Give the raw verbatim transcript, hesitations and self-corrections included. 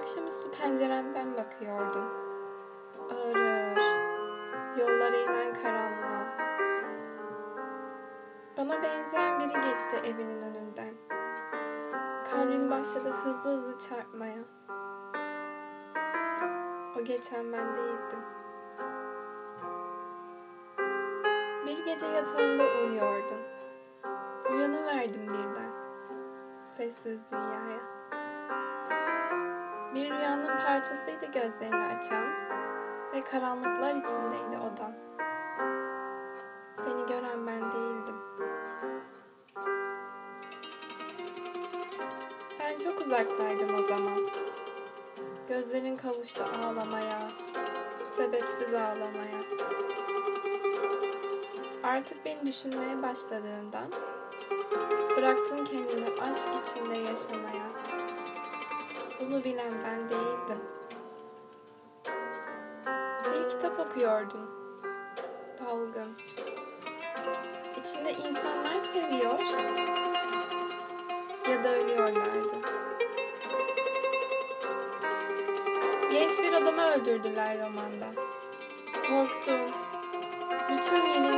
Akşamüstü pencerenden bakıyordum. Ağır ağır, yollara inen karanlığa. Bana benzeyen biri geçti evinin önünden. Kalbini başladı hızlı hızlı çarpmaya. O geçen ben değildim. Bir gece yatağında uyuyordum. Uyanıverdim birden, sessiz dünyaya. Bir rüyanın parçasıydı gözlerini açan ve karanlıklar içindeydi odan. Seni gören ben değildim. Ben çok uzaktaydım o zaman. Gözlerin kavuştu ağlamaya, sebepsiz ağlamaya. Artık beni düşünmeye başladığından bıraktın kendini aşk içinde yaşamaya. Bunu bilen ben değildim. Bir kitap okuyordun, dalgın. İçinde insanlar seviyor ya da ölüyorlardı. Genç bir adamı öldürdüler romanda. Korktun. Bütün yeni